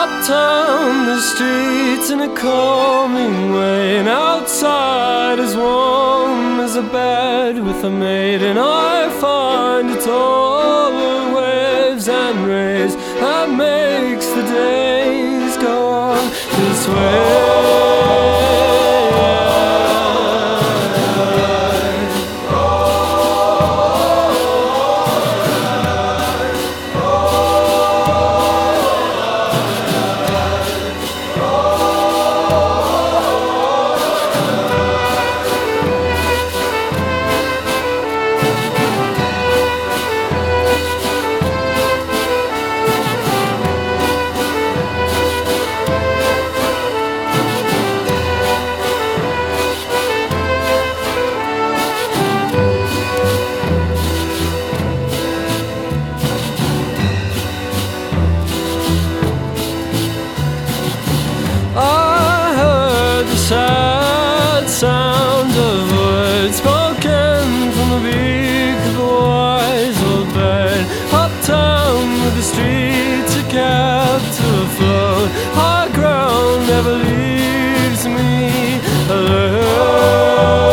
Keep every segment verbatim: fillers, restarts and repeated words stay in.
Uptown, the streets in a calming way, and outside as warm as a bed with a maid. And I find it's all the waves and rays that makes the days go on this way. Sad sound of words spoken from the beak of a wise old bird. Uptown with the streets are kept afloat, high ground never leaves me alert.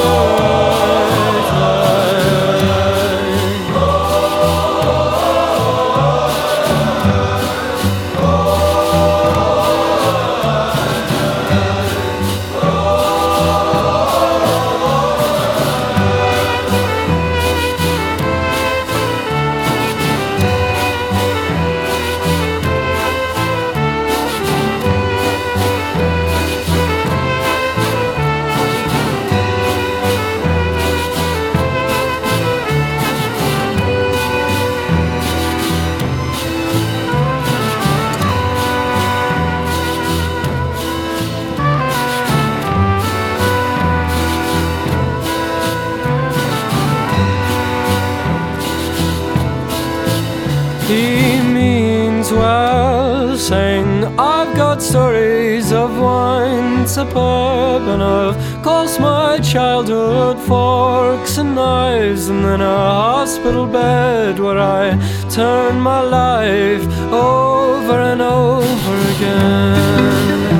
He means well, saying I've got stories of wine superb, and of course my childhood, forks and knives, and then a hospital bed where I turned my life over and over again.